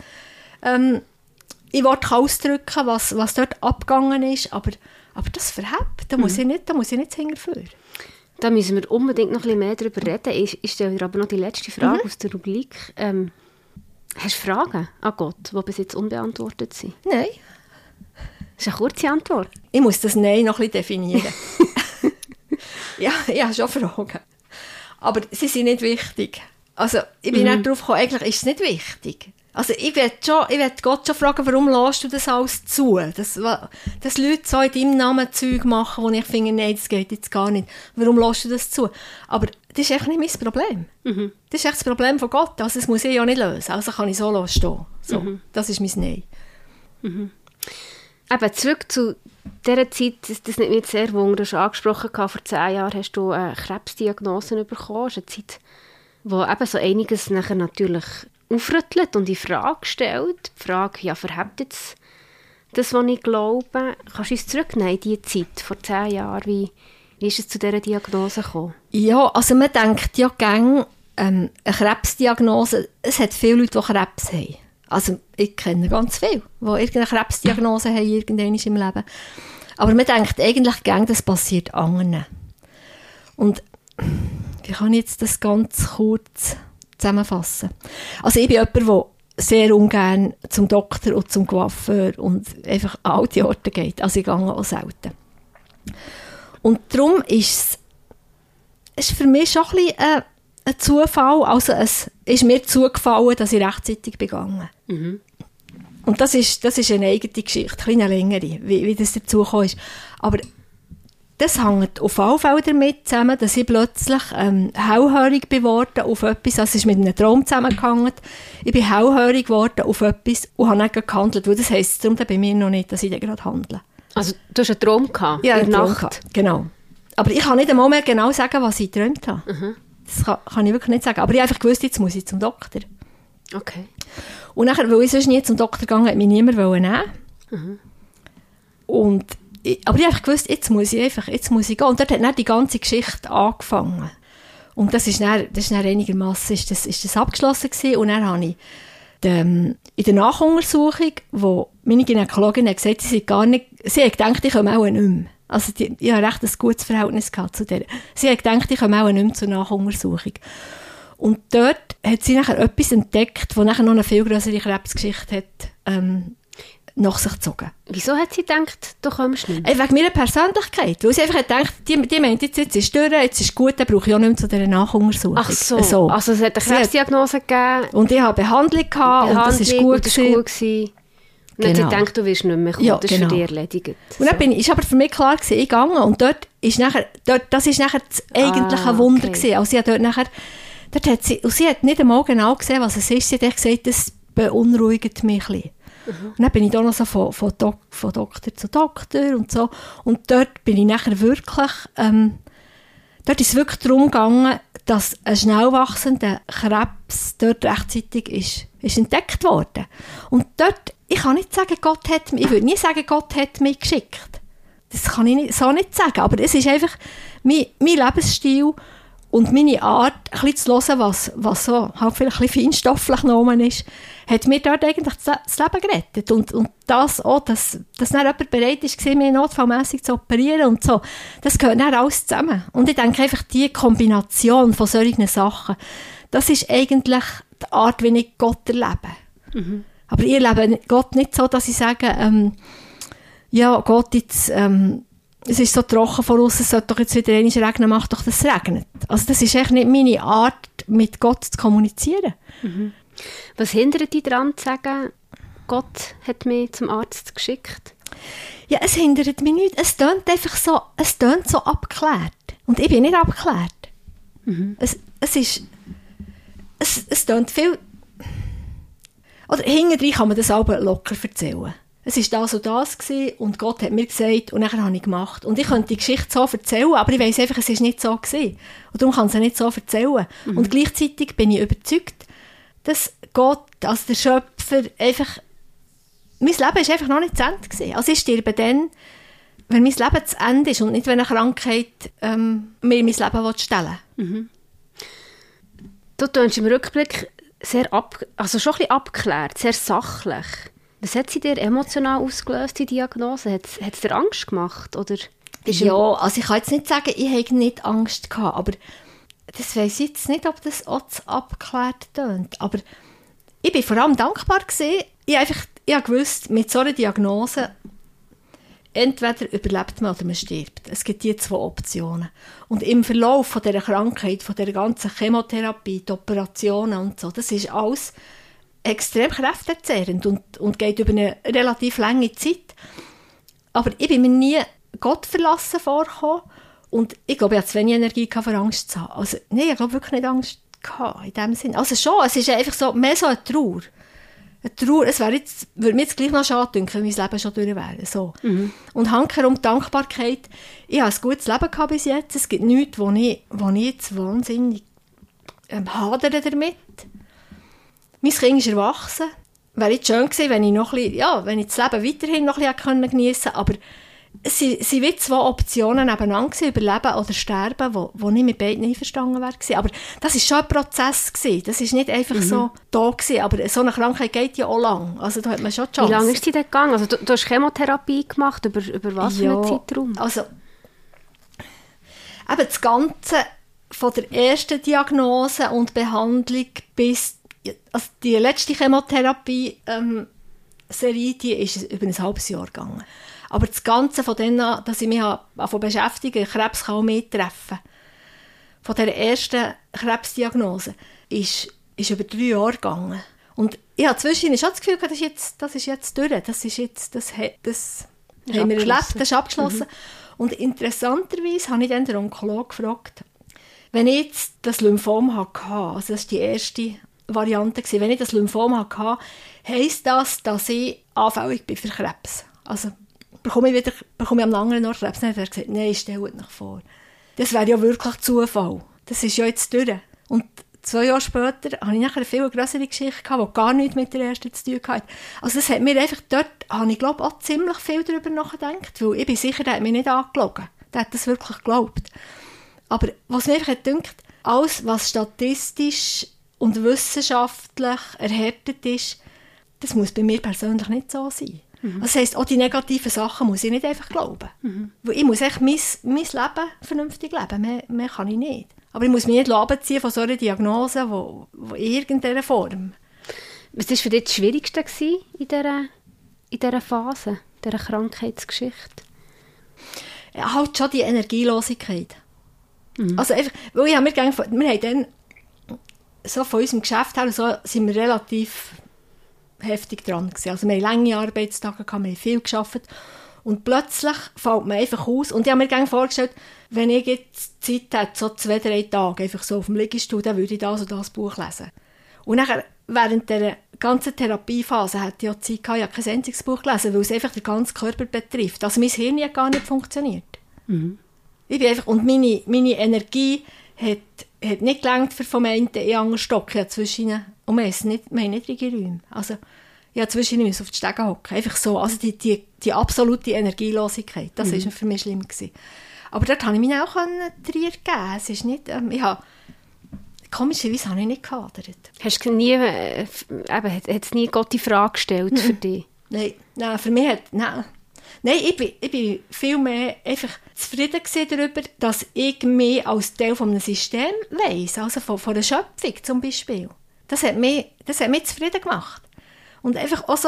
Speaker 1: in Worten ausdrücken kann, was dort abgegangen ist, aber das verhebt, da muss ich nicht hinterführen.
Speaker 4: Da müssen wir unbedingt noch ein bisschen mehr darüber reden. Ich stelle dir aber noch die letzte Frage aus der Rubrik. Hast du Fragen an Gott, die bis jetzt unbeantwortet sind?
Speaker 1: Nein.
Speaker 4: Das ist eine kurze Antwort.
Speaker 1: Ich muss das Nein noch ein bisschen definieren. Ja, ich habe schon Fragen. Aber sie sind nicht wichtig. Also, ich bin nicht darauf gekommen, eigentlich ist es nicht wichtig. Also, ich will Gott schon fragen, warum lässt du das alles zu? Dass Leute so in deinem Namen Zeug machen, wo ich finde, nein, das geht jetzt gar nicht. Warum lässt du das zu? Aber das ist echt nicht mein Problem. Das ist echt das Problem von Gott. Also, das muss ich ja nicht lösen. Also kann ich so stehen. So, das ist mein Nein.
Speaker 4: Eben zurück zu dieser Zeit, das nimmt mich sehr wunder, du hast angesprochen, vor 10 Jahren hast du eine Krebsdiagnose bekommen. Das ist eine Zeit, wo eben so einiges nachher natürlich aufrüttelt und in Frage stellt. Die Frage, ja, verhebt jetzt das, was ich glaube? Kannst du uns zurücknehmen in diese Zeit vor 10 Jahren? Wie ist es zu dieser Diagnose gekommen? Ja,
Speaker 1: also man denkt ja gerne, eine Krebsdiagnose, es hat viele Leute, die Krebs haben. Also ich kenne ganz viele, die irgendeine Krebsdiagnose haben, irgendwann im Leben. Aber man denkt eigentlich gerne, das passiert anderen. Und wie kann ich jetzt das ganz kurz zusammenfassen? Also ich bin jemand, der sehr ungern zum Doktor und zum Coiffeur und einfach an all die Orte geht. Also ich gehe auch selten. Und darum ist es für mich schon ein bisschen ein Zufall. Also es ist mir zugefallen, dass ich rechtzeitig begangen. Und das ist eine eigene Geschichte, eine längere, wie das dazu gekommen ist. Aber das hängt auf alle Fälle damit zusammen, dass ich plötzlich hellhörig geworden auf etwas. Also es ist mit einem Traum zusammengehangen. Ich bin hellhörig geworden auf etwas und habe nicht gehandelt. Weil das heisst darum bei mir noch nicht, dass ich gerade handle.
Speaker 4: Also du hast einen Traum gehabt?
Speaker 1: Ja, in der Nacht. Genau. Aber ich kann nicht einmal mehr genau sagen, was ich geträumt habe. Das kann ich wirklich nicht sagen. Aber ich habe einfach gewusst, jetzt muss ich zum Doktor.
Speaker 4: Okay.
Speaker 1: Und nachher, weil ich sonst nie zum Doktor gegangen, hat mich niemand nehmen. Aber ich habe gewusst, jetzt muss ich gehen. Und dort hat dann die ganze Geschichte angefangen. Und das ist dann einigermassen ist das abgeschlossen gewesen. Und dann habe ich in der Nachuntersuchung, wo meine Gynäkologin hat gesagt, sie hat gedacht, ich komme auch nicht mehr. Also ich habe recht ein gutes Verhältnis gehabt zu der. Sie hat gedacht, ich komme auch nicht mehr zur Nachuntersuchung. Und dort hat sie nachher etwas entdeckt, das nachher noch eine viel grössere Krebsgeschichte hat, nach sich gezogen.
Speaker 4: Wieso hat sie gedacht, du kommst nicht mehr?
Speaker 1: Wegen meiner Persönlichkeit. Weil sie einfach gedacht, die meint, jetzt ist durch, jetzt ist gut, dann brauche ich auch nicht mehr zu dieser Nachuntersuchung.
Speaker 4: Ach so. Also es hat eine Krebsdiagnose gegeben.
Speaker 1: Und ich habe Behandlung gehabt und das ist gut gewesen.
Speaker 4: Und dann hat sie gedacht, du wirst nicht mehr kommen, das ist für dich erledigt.
Speaker 1: Und dann ist aber für mich klar gewesen, ich gegangen und das ist nachher das eigentliche Wunder gewesen. Also sie hat nicht einmal genau gesehen, was es ist. Sie hat gesagt, das beunruhigt mich ein bisschen. Und dann bin ich da noch so von Doktor zu Doktor und so. Und dort bin ich nachher wirklich, dort ist es wirklich darum gegangen, dass ein schnell wachsender Krebs dort rechtzeitig ist entdeckt worden. Und dort, ich kann nicht sagen, ich würde nie sagen, Gott hat mich geschickt. Das kann ich so nicht sagen. Aber es ist einfach mein Lebensstil und meine Art, ein bisschen zu hören, was so halt vielleicht ein bisschen feinstofflich genommen ist, hat mir dort eigentlich das Leben gerettet. Und das auch, dass dann jemand bereit war, mich notfallmässig zu operieren und so, das gehört dann alles zusammen. Und ich denke einfach, die Kombination von solchen Sachen, das ist eigentlich die Art, wie ich Gott erlebe. Mhm. Aber ich erlebe Gott nicht so, dass ich sage, ja, Gott, jetzt, es ist so trocken von außen, es sollte doch jetzt wieder einmal regnen, mach doch, dass es regnet. Also das ist echt nicht meine Art, mit Gott zu kommunizieren.
Speaker 4: Mhm. Was hindert dich daran zu sagen, Gott hat mich zum Arzt geschickt?
Speaker 1: Ja, es hindert mich nicht. Es tönt einfach so, so abgeklärt. Und ich bin nicht abgeklärt. Mhm. Es tönt viel... Oder hinterher kann man das aber locker erzählen. Es war das und das gewesen, und Gott hat mir gesagt und dann habe ich gemacht. Und ich könnte die Geschichte so erzählen, aber ich weiss einfach, es war nicht so gewesen. Und darum kann ich es nicht so erzählen. Mhm. Und gleichzeitig bin ich überzeugt, dass Gott, also der Schöpfer, einfach... Mein Leben war einfach noch nicht zu Ende gewesen. Also ich sterbe dann, wenn mein Leben zu Ende ist und nicht, wenn eine Krankheit mir mein Leben stellen will.
Speaker 4: Mhm. Du tönst im Rückblick sehr schon ein bisschen abgeklärt, sehr sachlich. Was hat sie dir emotional ausgelöst, die Diagnose? Hat es dir Angst gemacht? Oder
Speaker 1: ja, also ich kann jetzt nicht sagen, ich hätte nicht Angst gehabt, aber das weiss ich jetzt nicht, ob das auch zu abgeklärt tönt. Aber ich war vor allem dankbar gewesen. Ich habe gewusst, mit so einer Diagnose, entweder überlebt man oder man stirbt. Es gibt die 2 Optionen. Und im Verlauf von dieser Krankheit, von dieser ganzen Chemotherapie, die Operationen und so, das ist alles extrem kräftezehrend und geht über eine relativ lange Zeit. Aber ich bin mir nie Gott verlassen vorgekommen. Und ich glaube, ich hatte zu wenig Energie für Angst zu haben. Also, nein, ich glaube wirklich nicht Angst gehabt, in dem Sinn. Also schon, es ist einfach so, mehr so eine Trauer. Eine Trauer, es würde mir jetzt gleich noch schade dünken, wenn mein Leben schon durch wäre. So. Mhm. Und hankerum Dankbarkeit. Ich habe ein gutes Leben gehabt bis jetzt. Es gibt nichts, wo ich jetzt wahnsinnig hadere damit. Mein Kind ist erwachsen. Wäre jetzt schön gewesen, wenn ich noch ein bisschen, ja, wenn ich das Leben weiterhin noch ein bisschen geniessen konnte. Aber es waren 2 Optionen nebeneinander gewesen, überleben oder sterben, wo ich mit beiden einverstanden wäre. Aber das war schon ein Prozess gewesen. Das war nicht einfach so da gewesen. Aber so eine Krankheit geht ja auch lang. Also da hat man schon die Chance.
Speaker 4: Wie lange ist die denn gegangen? Also du hast Chemotherapie gemacht. Über was für einen Zeitraum?
Speaker 1: Also eben das Ganze von der ersten Diagnose und Behandlung bis also die letzte Chemotherapie-Serie, die ist über ein halbes Jahr gegangen. Aber das Ganze von denen, dass ich mich davon beschäftige, Krebs kann auch mehr treffen. Von der ersten Krebsdiagnose ist über 3 Jahre gegangen. Und ich habe zwischendurch schon das Gefühl, das ist jetzt durch. Das haben wir erlebt, das ist abgeschlossen. Mhm. Und interessanterweise habe ich dann den Onkologen gefragt, wenn ich jetzt das Lymphom hatte, also das war die erste Variante, wenn ich das Lymphom hatte, heisst das, dass ich anfällig bin für Krebs. Also bekomme ich am anderen Ort Krebs? Dann hat er gesagt, nein, stellt euch vor. Das wäre ja wirklich Zufall. Das ist ja jetzt durch. Und 2 Jahre später hatte ich nachher eine viel grössere Geschichte gehabt, die gar nichts mit der ersten zu tun hatte. Also das hat mir einfach, dort habe ich glaube auch ziemlich viel darüber nachgedacht, weil ich bin sicher, der hat mich nicht angelogen. Der hat das wirklich geglaubt. Aber was mir einfach gedacht, alles, was statistisch und wissenschaftlich erhärtet ist, das muss bei mir persönlich nicht so sein. Das heisst, auch die negativen Sachen muss ich nicht einfach glauben. Weil ich muss echt mein Leben vernünftig leben. Mehr kann ich nicht. Aber ich muss mich nicht abziehen von so einer Diagnose, wo in irgendeiner Form.
Speaker 4: Was war für dich das Schwierigste in dieser Phase, dieser Krankheitsgeschichte?
Speaker 1: Ja, halt schon die Energielosigkeit. Also einfach, weil wir haben dann so von unserem Geschäft her, so sind wir relativ heftig dran gewesen. Also wir hatten lange Arbeitstage, wir haben viel gearbeitet und plötzlich fällt man einfach aus. Und ich habe mir gerne vorgestellt, wenn ich jetzt Zeit hätte, so 2-3 Tage einfach so auf dem Liegestuhl, dann würde ich das und das Buch lesen. Und nachher, während der ganzen Therapiephase hatte ich auch Zeit gehabt, ich habe kein einziges Buch gelesen, weil es einfach den ganzen Körper betrifft. Also mein Hirn hat gar nicht funktioniert. Ich bin einfach, und meine Energie hat nicht gelangt für vom einen in den anderen Stock. Und wir haben niedrige Räume. Also, ich musste zwischen auf die Stege hocken. Einfach so. Also die absolute Energielosigkeit, das war für mich schlimm gewesen. Aber dort konnte ich mich auch reingeben. Es ist nicht, komischerweise habe ich nicht gehadert.
Speaker 4: Hast du nie, hat's nie Gott die Frage gestellt für dich?
Speaker 1: Nein, für mich Nein, ich bin viel mehr einfach zufrieden darüber, dass ich mich als Teil eines Systems weiss, also von der Schöpfung zum Beispiel. Das hat mich zufrieden gemacht. Und einfach auch so,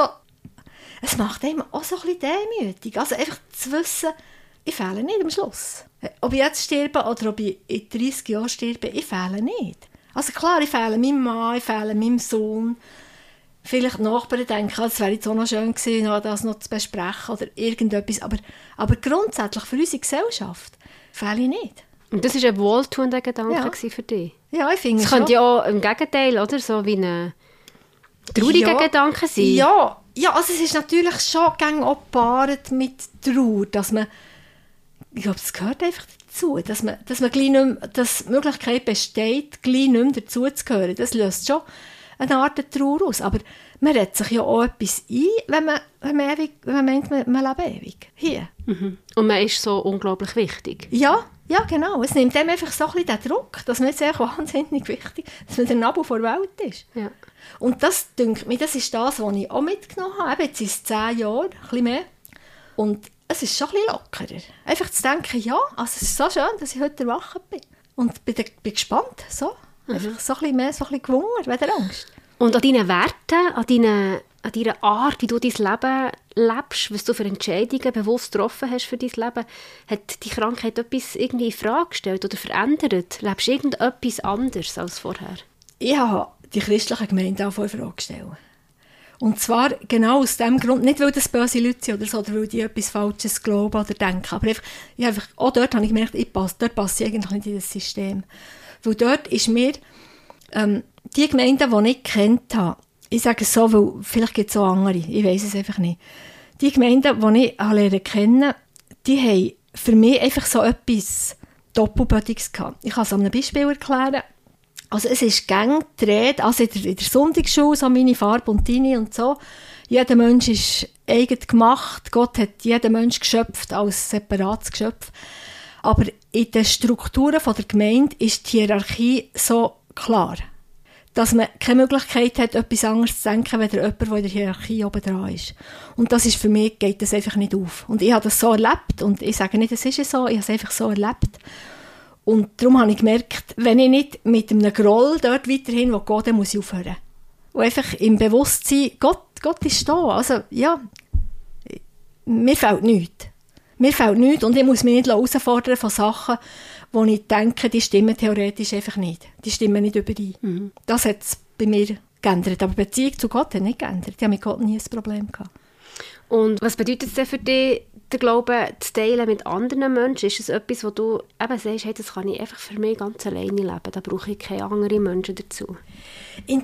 Speaker 1: es macht einem auch so ein bisschen demütig. Also einfach zu wissen, ich fehle nicht am Schluss. Ob ich jetzt sterbe oder ob ich in 30 Jahren sterbe, ich fehle nicht. Also klar, ich fehle meinem Mann, ich fehle meinem Sohn. Vielleicht die Nachbarn denken, es wäre jetzt auch noch schön gewesen, das noch zu besprechen oder irgendetwas. Aber grundsätzlich für unsere Gesellschaft fehle ich nicht.
Speaker 4: Und das war ein wohltuender Gedanke für dich?
Speaker 1: Ja, ich finde es
Speaker 4: könnte ja auch im Gegenteil, oder? So wie ein trauriger Gedanke sein.
Speaker 1: Ja, also es ist natürlich schon auch gepaart mit Trauer, dass man, ich glaube, das gehört einfach dazu, dass man gleich nicht mehr, dass die Möglichkeit besteht, gleich nicht mehr dazu zu gehören. Das löst schon eine Art Trauer aus. Aber man redet sich ja auch etwas ein, wenn man meint, man lebt ewig. Hier.
Speaker 4: Und man ist so unglaublich wichtig.
Speaker 1: Ja, genau. Es nimmt dem einfach so ein bisschen den Druck, dass man jetzt echt wahnsinnig wichtig, dass man der Nabel vor der Welt ist. Ja. Und das, denke ich, das ist das, was ich auch mitgenommen habe. Jetzt sind es 10 Jahre, ein bisschen mehr. Und es ist schon ein bisschen lockerer. Einfach zu denken, ja, also es ist so schön, dass ich heute erwacht bin. Und bin gespannt, so. Einfach so ein bisschen mehr, so ein bisschen gewungert, weder Angst.
Speaker 4: Und an deinen Werten, an deiner Art, wie du dein Leben lebst, was du für Entscheidungen bewusst getroffen hast für dein Leben, hat die Krankheit etwas irgendwie in Frage gestellt oder verändert? Lebst du irgendetwas anderes als vorher?
Speaker 1: Ich habe die christliche Gemeinde auch in Frage gestellt. Und zwar genau aus dem Grund, nicht weil das böse Leute sind oder so, oder weil die etwas Falsches glauben oder denken, aber einfach auch dort habe ich gemerkt, dort passe ich eigentlich nicht in das System. Weil dort ist mir die Gemeinde, die ich gekannt habe, ich sage es so, weil vielleicht gibt es auch andere, ich weiss es einfach nicht. Die Gemeinden, die ich lernen kennen, die haben für mich einfach so etwas Doppelbödiges gehabt. Ich kann es an einem Beispiel erklären. Also es ist gang die Rede, also in der Sonntagsschule, so meine Farbe und deine und so. Jeder Mensch ist eigen gemacht. Gott hat jeden Mensch geschöpft als separates Geschöpf. Aber in den Strukturen der Gemeinde ist die Hierarchie so klar, dass man keine Möglichkeit hat, etwas anderes zu denken, wenn jemand, der in der Hierarchie oben dran ist. Und das ist für mich, geht das einfach nicht auf. Und ich habe das so erlebt, und ich sage nicht, es ist so, ich habe es einfach so erlebt. Und darum habe ich gemerkt, wenn ich nicht mit einem Groll dort weiterhin gehe, dann muss ich aufhören. Und einfach im Bewusstsein, Gott ist da. Also, ja, mir fehlt nichts. Mir fehlt nichts und ich muss mich nicht herausfordern von Sachen, wo ich denke, die stimmen theoretisch einfach nicht. Die stimmen nicht überein. Das hat es bei mir geändert. Aber die Beziehung zu Gott hat nicht geändert. Ich habe mit Gott nie ein Problem gehabt.
Speaker 4: Und was bedeutet es denn für dich, den Glauben zu teilen mit anderen Menschen? Ist es etwas, wo du eben sagst, hey, das kann ich einfach für mich ganz alleine leben, da brauche ich keine anderen Menschen dazu?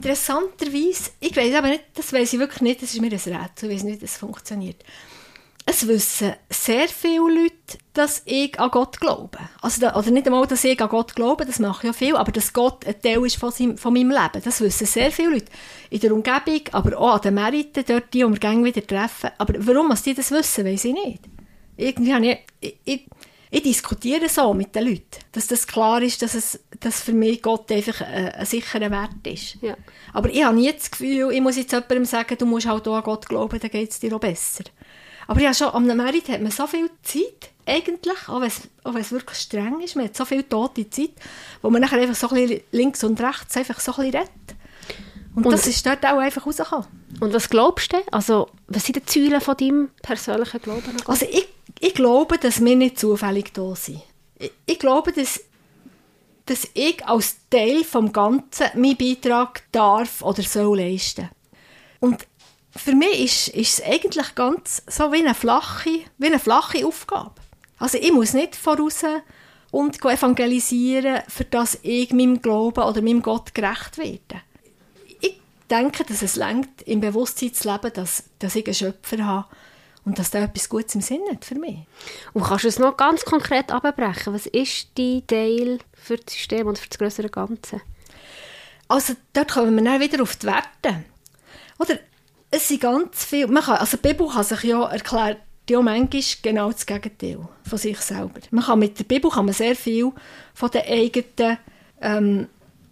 Speaker 4: Interessanterweise,
Speaker 1: ich weiss aber nicht, das weiss ich wirklich nicht, das ist mir ein Rätsel, ich weiss nicht, wie das funktioniert. es wissen sehr viele Leute, dass ich an Gott glaube. Also, oder nicht einmal, dass ich an Gott glaube, das mache ich ja viel, aber dass Gott ein Teil ist von meinem Leben. Das wissen sehr viele Leute. In der Umgebung, aber auch an den Märkten, dort, die wir gerne wieder treffen. Aber warum die das wissen, weiss ich nicht. Irgendwie habe ich diskutiere so mit den Leuten, dass das klar ist, dass für mich Gott einfach ein sicherer Wert ist.
Speaker 4: Ja.
Speaker 1: Aber ich habe nie das Gefühl, ich muss jetzt jemandem sagen, du musst halt auch an Gott glauben, dann geht es dir auch besser. Aber ja, schon am Merit hat man so viel Zeit, eigentlich, auch wenn es wirklich streng ist, man hat so viel tote Zeit, wo man nachher einfach so ein bisschen links und rechts einfach so ein bisschen redet. Und das ist dort auch einfach rausgekommen.
Speaker 4: Und was glaubst du? Also, was sind die Ziele von deinem persönlichen Glauben?
Speaker 1: Also ich glaube, dass wir nicht zufällig da sind. Ich glaube, dass ich als Teil vom Ganzen meinen Beitrag darf oder soll leisten. Und für mich ist es eigentlich ganz so wie eine flache Aufgabe. Also ich muss nicht voraus und evangelisieren, für das ich meinem Glauben oder meinem Gott gerecht werde. Ich denke, dass es reicht, im Bewusstsein zu leben, dass ich einen Schöpfer habe und dass der etwas Gutes im Sinn hat für mich.
Speaker 4: Und kannst du es noch ganz konkret abbrechen? Was ist dein Teil für das System und für das grössere Ganze?
Speaker 1: Also dort kommen wir dann wieder auf die Werte. Oder es sind ganz viele, also die Bibel kann sich ja erklären, ja manchmal genau das Gegenteil von sich selber. Mit der Bibel kann man sehr viel von den eigenen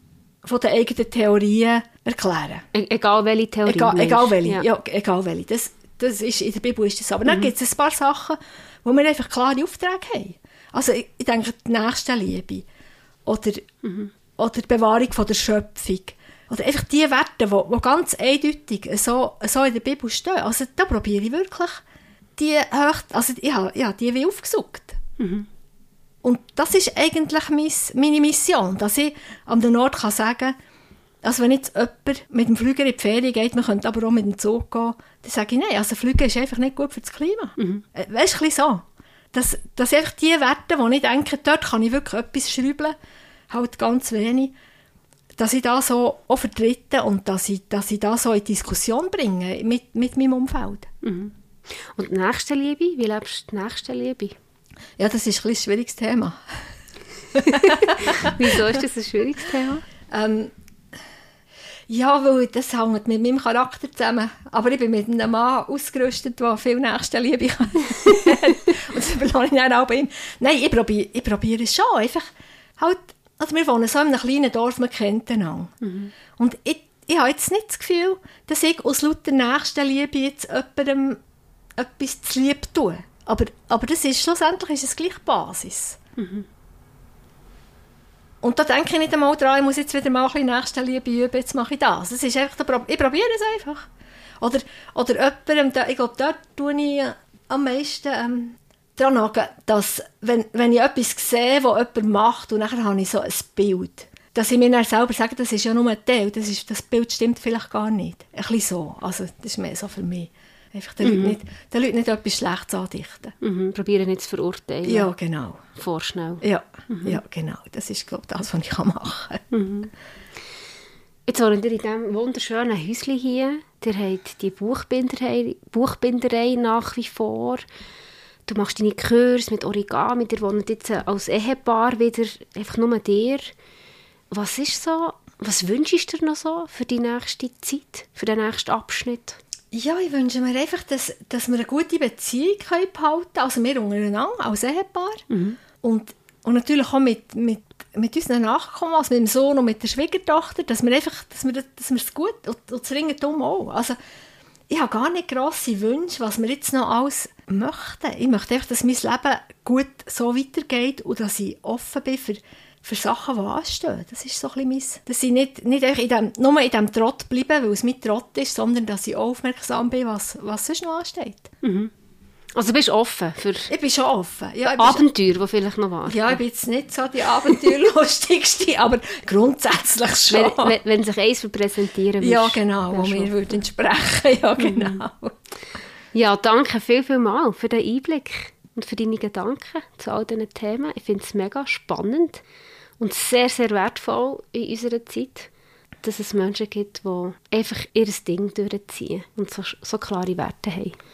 Speaker 1: Theorien erklären.
Speaker 4: Egal welche Theorie.
Speaker 1: Egal welche. Das ist, in der Bibel ist das so. Aber dann gibt es ein paar Sachen, wo wir einfach klare Aufträge haben. Also ich denke, die Nächstenliebe oder die Bewahrung von der Schöpfung. Oder einfach die Werte, die ganz eindeutig so in der Bibel stehen. Also da probiere ich wirklich die ich habe die wie aufgesucht. Und das ist eigentlich meine Mission, dass ich an den Ort sagen kann, also wenn jetzt jemand mit dem Flüger in die Ferien geht, man könnte aber auch mit dem Zug gehen, dann sage ich, nein, also Fliegen ist einfach nicht gut für das Klima. Weißt du, so. Dass einfach die Werte, wo ich denke, dort kann ich wirklich etwas schrauben, halt ganz wenig, dass ich das so auch vertrete und dass ich das so in Diskussion bringe mit meinem Umfeld.
Speaker 4: Und Nächstenliebe? Wie lebst du die Nächstenliebe?
Speaker 1: Ja, das ist ein schwieriges Thema.
Speaker 4: Wieso ist das ein schwieriges Thema?
Speaker 1: Ja, weil das hängt mit meinem Charakter zusammen. Aber ich bin mit einem Mann ausgerüstet, der viel Nächstenliebe kann. Und das überlasse ich dann auch bei ihm. Nein, ich probiere es schon. Einfach halt, also wir wohnen so in einem kleinen Dorf, man kennt einander. Und ich habe jetzt nicht das Gefühl, dass ich aus lauter Nächstenliebe jetzt jemandem etwas zu lieb tue. Aber das ist schlussendlich ist es gleich Basis. Und da denke ich nicht einmal dran, ich muss jetzt wieder mal ein bisschen Nächstenliebe üben, jetzt mache ich das. Es ist einfach, ich probiere es einfach. Oder jemandem, ich glaube, dort tue ich am meisten daran an, dass, wenn ich etwas sehe, was jemand macht, und nachher habe ich so ein Bild, dass ich mir dann selber sage, das ist ja nur ein Teil, das Bild stimmt vielleicht gar nicht. Ein bisschen so, also das ist mehr so für mich. Einfach den Leuten nicht etwas Schlechtes andichten.
Speaker 4: Probieren nicht zu verurteilen.
Speaker 1: Ja, genau.
Speaker 4: Vorschnell.
Speaker 1: Ja, ja, genau. Das ist, glaube ich, das, was ich machen kann.
Speaker 4: Jetzt wohnt ihr in diesem wunderschönen Häuschen hier. Ihr habt die Buchbinderei nach wie vor. Du machst deine Kurse mit Origami. Ihr wohnt jetzt als Ehepaar wieder einfach nur dir. Was wünschst du dir noch so für die nächste Zeit, für den nächsten Abschnitt?
Speaker 1: Ja, ich wünsche mir einfach, dass wir eine gute Beziehung behalten können. Also wir untereinander als Ehepaar. Und natürlich auch mit unseren Nachkommen, also mit dem Sohn und mit der Schwiegertochter, dass wir es gut und das Ringentum auch. Also ich habe gar nicht grosse Wünsche, was wir jetzt noch alles möchten. Ich möchte einfach, dass mein Leben gut so weitergeht und dass ich offen bin für Sachen, die anstehen. Das ist so ein bisschen dass ich nicht nur in diesem Trott bleibe, weil es mein Trott ist, sondern dass ich aufmerksam bin, was sonst noch ansteht.
Speaker 4: Also bist du offen für
Speaker 1: ich bin schon offen. Ja,
Speaker 4: Abenteuer, die vielleicht noch warten?
Speaker 1: Ja, ich bin jetzt nicht so die Abenteuerlustigste, aber grundsätzlich schon.
Speaker 4: Wenn sich eins präsentieren würde.
Speaker 1: Ja, genau, wo mir würde entsprechen. Ja, genau.
Speaker 4: Ja, danke viel mal für den Einblick und für deine Gedanken zu all diesen Themen. Ich finde es mega spannend und sehr, sehr wertvoll in unserer Zeit, dass es Menschen gibt, die einfach ihr Ding durchziehen und so klare Werte haben.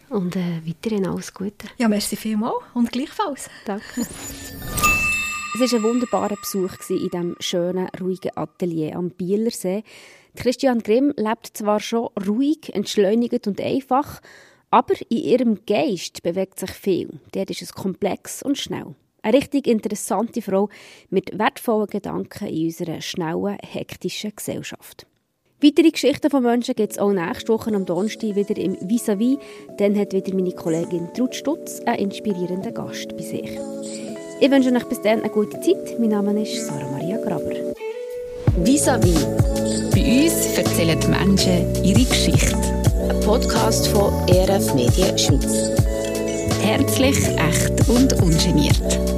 Speaker 4: und weiterhin alles Gute.
Speaker 1: Ja, merci vielmals und gleichfalls.
Speaker 4: Danke. Es war ein wunderbarer Besuch in diesem schönen, ruhigen Atelier am Bielersee. Christiane Grimm lebt zwar schon ruhig, entschleunigt und einfach, aber in ihrem Geist bewegt sich viel. Dort ist es komplex und schnell. Eine richtig interessante Frau mit wertvollen Gedanken in unserer schnellen, hektischen Gesellschaft. Weitere Geschichten von Menschen gibt es auch nächste Woche am Donnerstag wieder im Vis-à-vis. Dann hat wieder meine Kollegin Trud Stutz einen inspirierenden Gast bei sich. Ich wünsche euch bis dann eine gute Zeit. Mein Name ist Sarah Maria Graber.
Speaker 2: Vis-à-vis.
Speaker 3: Bei uns erzählen die Menschen ihre Geschichte.
Speaker 2: Ein Podcast von ERF Medien Schweiz.
Speaker 3: Herzlich, echt und ungeniert.